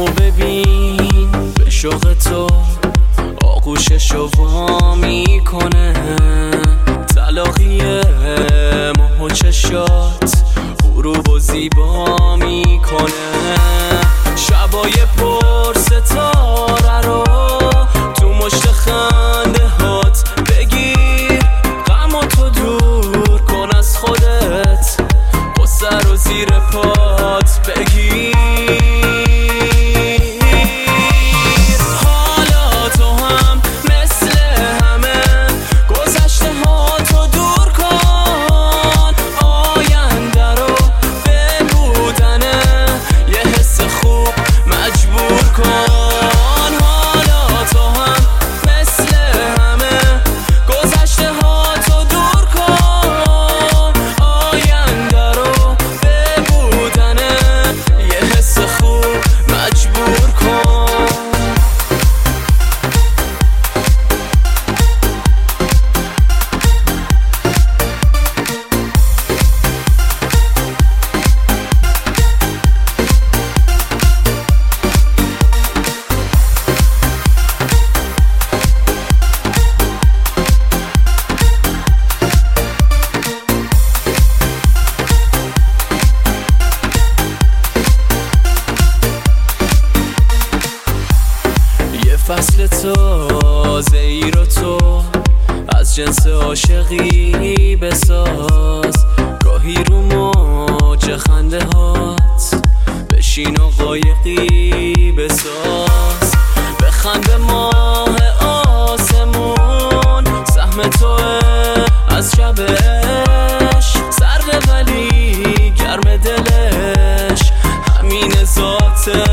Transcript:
ماهو ببین به شوق تو آغوششو وا میکنه، تلاقی ماه و چشات غروب و زیبا میکنه. شبای پر ستاره رو تو مشت خنده هات بگیر، غم و تو دور کن از خودت، قصه رو زیر پات بگیر. حالا تو هم مثل همه گذشته ها تو دور کن، آینده رو به بودنه یه حس خوب مجبور کن. حالا تو هم مثل همه گذشته ها تو دور کن، آینده رو به بودنه یه حس خوب مجبور کن. یه فصل تازه ای رو تو از جنس عاشقی بساز، گاهی رو موج خنده هات بشین و قایقی بساز. بخند به ماه آسمون، سهم توه از شبش، سرده ولی گرم دلش همین ذاته.